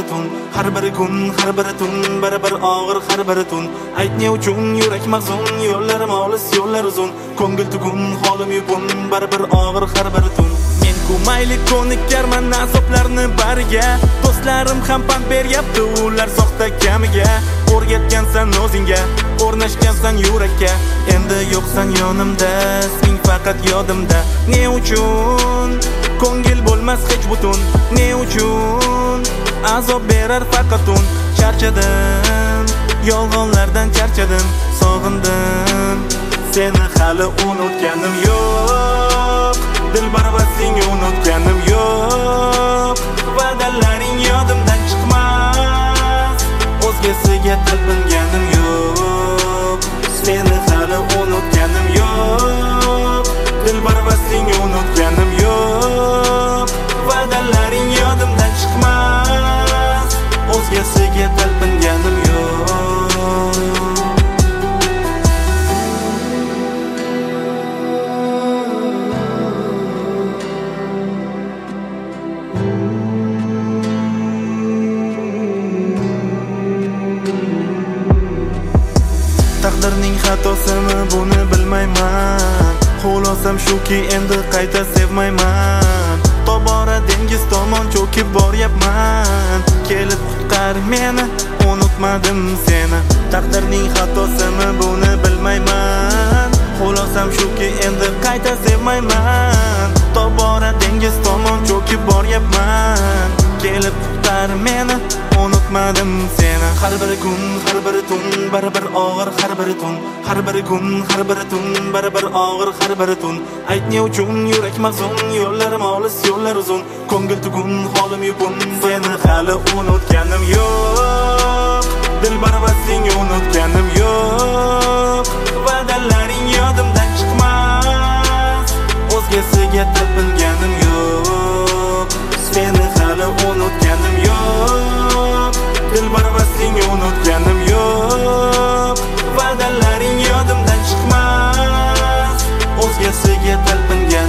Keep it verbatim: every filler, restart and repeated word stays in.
tun, har bir kun, har bir tun, bir-bir og'ir har bir tun. Ayt ne uchun yurak mahzun, yo'llarim olis, yo'llar uzun, ko'ngil tugun, holim yupun, bir-bir og'ir har bir tun. Men ku mayli ko'nikkarman azoblarni bariga, do'stlarim ham pand beryapti, ular soxta kamiga. O'rgatgansan o'zingga, o'rnashgansan yurakka, endi yo'qsan yonimda, isming faqat yodimda. Ne uchun ko'ngil bo'lmas hech butun, ne uchun azob berar faqat un. Charchadim, yolg'onlardan charchadim, sog'indim, seni hali unutganim yo'q, dilbar va senga unutganim yo'q. Va'dalaring yodimdan chiqmas, o'zgasiga talpinganim yo'q, seni hali unutganim yo'q, dilbar va senga unutganim yo'q. Va'dalaring yodimdan chiqmas, o'zgasiga talpinganim yo'q. Taqdirning xatosimi buni bilmayman, xulosam shuki endi qayta sevmayman. Tobora dengiz tomon cho'kib boryapman, kelib qutqar meni, unutmadim seni. Taqdirning xatosimi buni bilmayman, xulosam shuki endi qayta sevmayman. Tobora dengiz tomon cho'kib boryapman, kelib qutqar meni, unutmadim seni. Har bir kun, har bir tun, bir-bir og'ir har bir tun, har bir kun, har bir tun, bir-bir og'ir har bir tun. Ayt ne uchun yurak mahzun, yo'llarim olis, yo'llar uzun, ko'ngil tugun, holim yupun, seni hali unutganim yo'q, dilbar va senga unutganim yo'q. Va'dalaring yodimdan chiqmas, o'zgasiga talpinganim yo'q, seni hali unutganim yo'q, dilbar va senga unutganim yo'q. Va'dalaring yodimdan chiqmas, o'zgasiga talpinganim